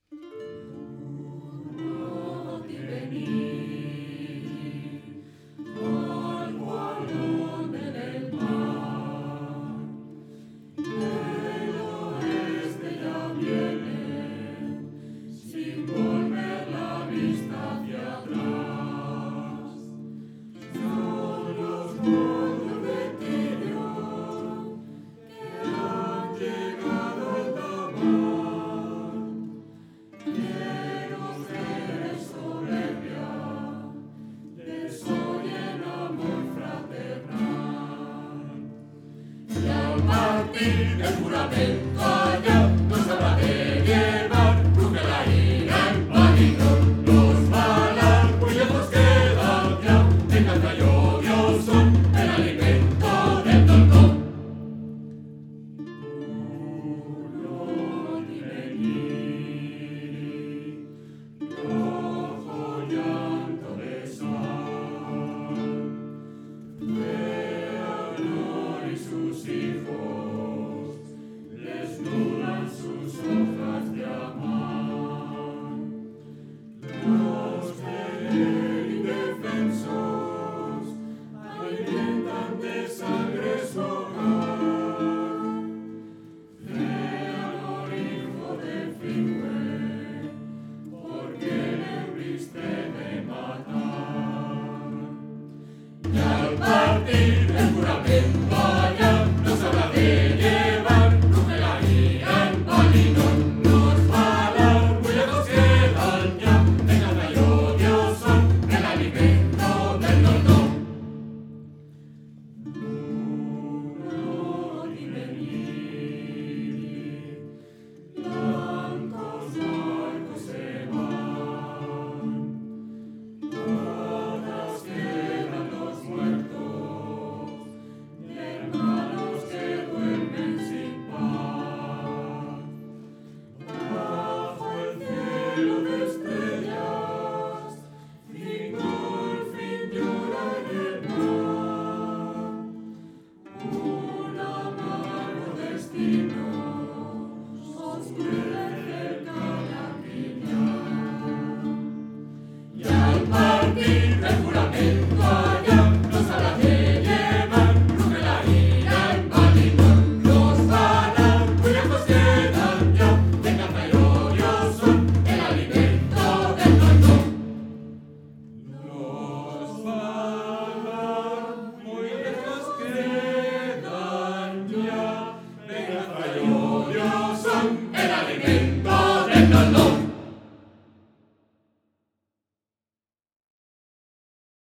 Di venir al guardón del mar, del oeste ya viene, sin volver la vista hacia atrás. Son los montes de Tirio que han llegado a Tamar. Quiero ser soberbia, desoyen amor fraternal. Y al partir el juramento allá nos habrá de llevar, ruge la ira, el maligno los balas, muy lejos quedan ya, encanta y odio son el alimento del dolor. Puro di venir, rojo llanto de sal, Leonor y sus hijos desnudan sus hojas de amar. Los indefensos alimentan de sangre su hogar. Leonor, hijo de Finwë, ¿por qué le huiste de matar? Y al partir el juramento allá nos habrá de llevar, ruge la ira, el maligno nos balas, muy lejos quedan ya, venganza y odio son el alimento del dolor. Puro di venir, blancos barcos se van, todas quedan los muertos, de hermanos que duermen sin paz. Bajo el cielo de estrellas, Fingolfin llora en el mar. Un amargo destino oscurece el Calaquiñán. Y al partir el juramento allá nos habrá de llevar, ruge la ira, el maligno los balas, muy lejos quedan ya, venganza y odio son el alimento del dolor. Los balas, muy lejos quedan ya, venganza y odio son el alimento del dolor.